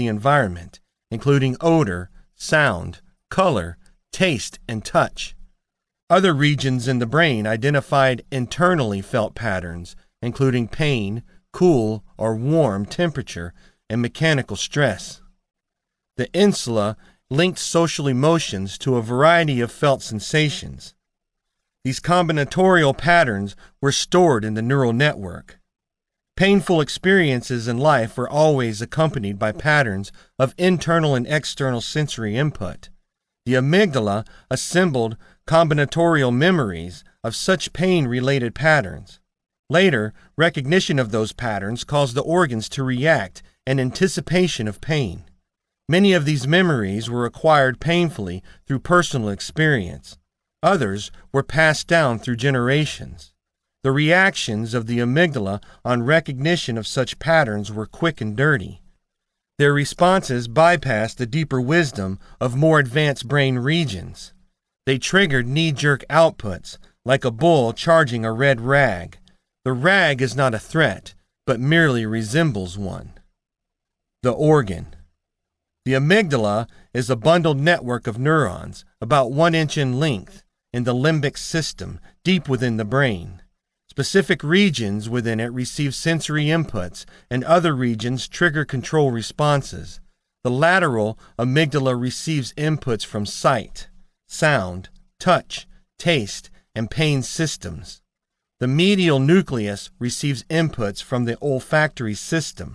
the environment, including odor, sound, color, taste, and touch. Other regions in the brain identified internally felt patterns, including pain, cool or warm temperature, and mechanical stress. The insula linked social emotions to a variety of felt sensations. These combinatorial patterns were stored in the neural network. Painful experiences in life were always accompanied by patterns of internal and external sensory input. The amygdala assembled combinatorial memories of such pain-related patterns. Later, recognition of those patterns caused the organs to react in anticipation of pain. Many of these memories were acquired painfully through personal experience. Others were passed down through generations. The reactions of the amygdala on recognition of such patterns were quick and dirty. Their responses bypassed the deeper wisdom of more advanced brain regions. They triggered knee-jerk outputs, like a bull charging a red rag. The rag is not a threat, but merely resembles one. The organ. The amygdala is a bundled network of neurons, about 1 inch in length, in the limbic system, deep within the brain. Specific regions within it receive sensory inputs, and other regions trigger control responses. The lateral amygdala receives inputs from sight, sound, touch, taste, and pain systems. The medial nucleus receives inputs from the olfactory system.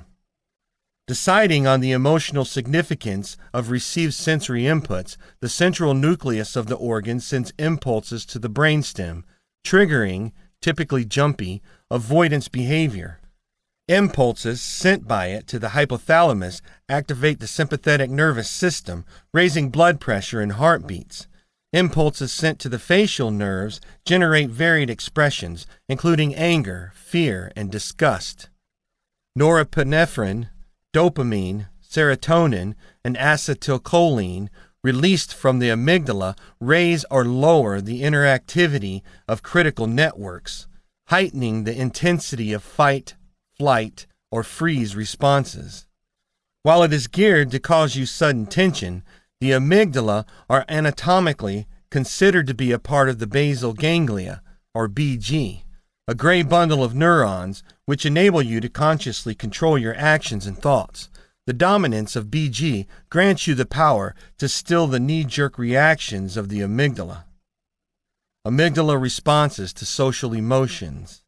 Deciding on the emotional significance of received sensory inputs, the central nucleus of the organ sends impulses to the brainstem, triggering, typically jumpy, avoidance behavior. Impulses sent by it to the hypothalamus activate the sympathetic nervous system, raising blood pressure and heartbeats. Impulses sent to the facial nerves generate varied expressions, including anger, fear, and disgust. Norepinephrine, dopamine, serotonin, and acetylcholine released from the amygdala raise or lower the interactivity of critical networks, heightening the intensity of fight, flight, or freeze responses. While it is geared to cause you sudden tension, the amygdala are anatomically considered to be a part of the basal ganglia, or BG, a gray bundle of neurons which enable you to consciously control your actions and thoughts. The dominance of BG grants you the power to still the knee-jerk reactions of the amygdala. Amygdala responses to social emotions.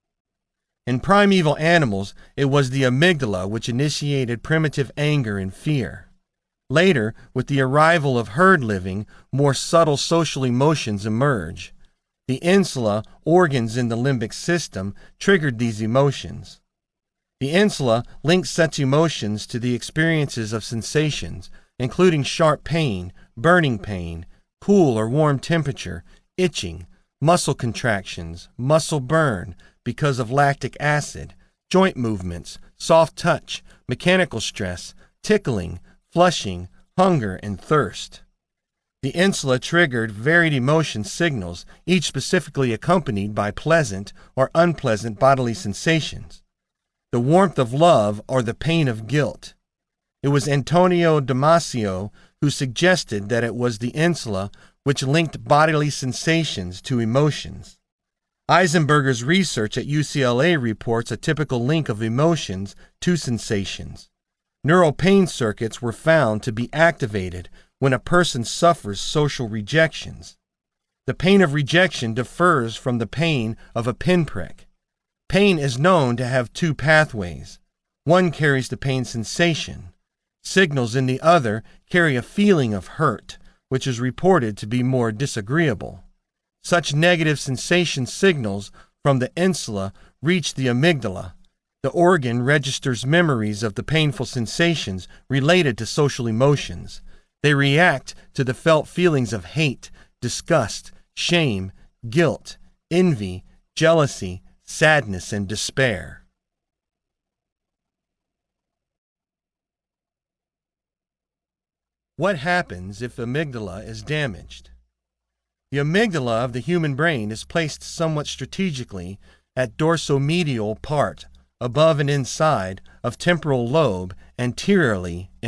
In primeval animals, it was the amygdala which initiated primitive anger and fear. Later, with the arrival of herd living, more subtle social emotions emerge. The insula, organs in the limbic system, triggered these emotions. The insula links such emotions to the experiences of sensations, including sharp pain, burning pain, cool or warm temperature, itching, muscle contractions, muscle burn because of lactic acid, joint movements, soft touch, mechanical stress, tickling, flushing, hunger, and thirst. The insula triggered varied emotion signals, each specifically accompanied by pleasant or unpleasant bodily sensations. The warmth of love or the pain of guilt. It was Antonio Damasio who suggested that it was the insula which linked bodily sensations to emotions. Eisenberger's research at UCLA reports a typical link of emotions to sensations. Neural pain circuits were found to be activated when a person suffers social rejections. The pain of rejection differs from the pain of a pinprick. Pain is known to have two pathways. One carries the pain sensation. Signals in the other carry a feeling of hurt, which is reported to be more disagreeable. Such negative sensation signals from the insula reach the amygdala. The organ registers memories of the painful sensations related to social emotions. They react to the felt feelings of hate, disgust, shame, guilt, envy, jealousy, sadness, and despair. What happens if the amygdala is damaged? The amygdala of the human brain is placed somewhat strategically at dorsomedial part, above and inside of temporal lobe, anteriorly